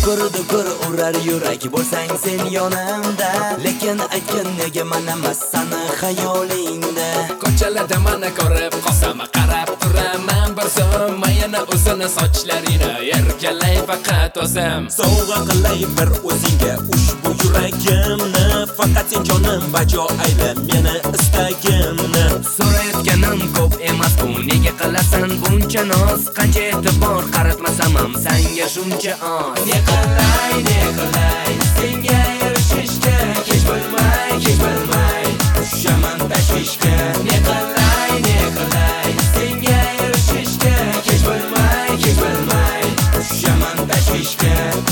dukur urar yurak bo'lsang sen yonimda. Lekin aytgin nega men emas seni xayolingda. Ko'chalarda meni ko'rib qolsam qarab turaman bir zum. Yana uzun sochlaringni erkalay faqat o'zim. Sovg'a qilay bir o'zingga ushbu yuragimni. Faqat sen jonim bajo ayla meni istagimni. So'rayotganim ko'p emas-ku, nega qilasan buncha noz? Qancha e'tibor qaratmasam ham senga shuncha oz. Ne qilay senga erishishga kech bo'lmay tushaman tashvishga. Ne qilay senga erishishga kech bo'lmay tushaman tashvishga.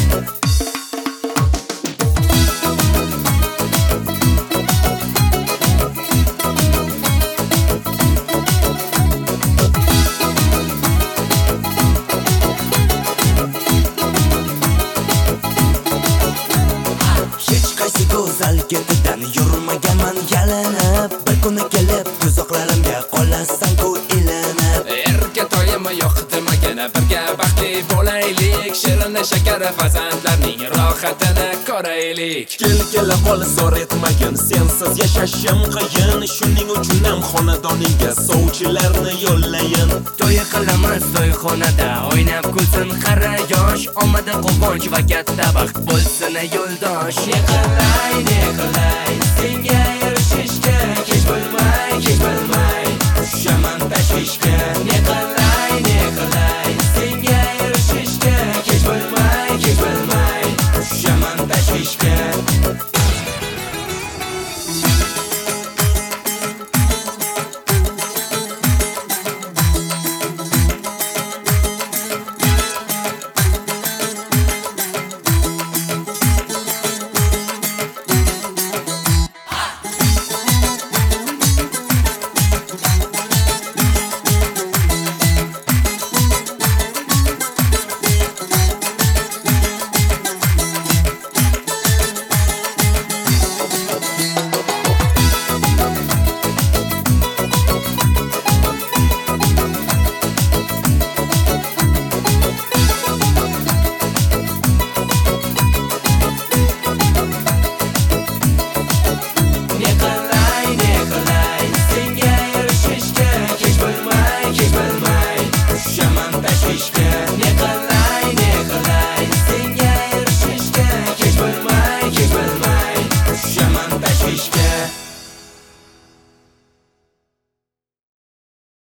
Go'zal ketidan yurmaganman yalinib. Bir kuni kelib tuzoqlarimga qolasan-ku ilinib. Erga toyim yo'q demagina birga baxtli bo'laylik. Shirin shakar farzandlarning rohatini ko'raylik. Kela qol zor etmagin, sensiz yashashim qiyin. Shuning uchun ham xonadoningga sovchilarni yo'llayin. To'y qilamiz to'yxonada, o'ynab kulsin qara yosh. Omada quvonch va katta baxt bo'lsin yo'ldosh. Ne qilay senga erishishga kech bo'lmay tushaman tashvishga. Ne qilay senga erishishga kech bo'lmay tushaman tashvishga. Senga erishishga kech bo'lmay tushaman tashvishga.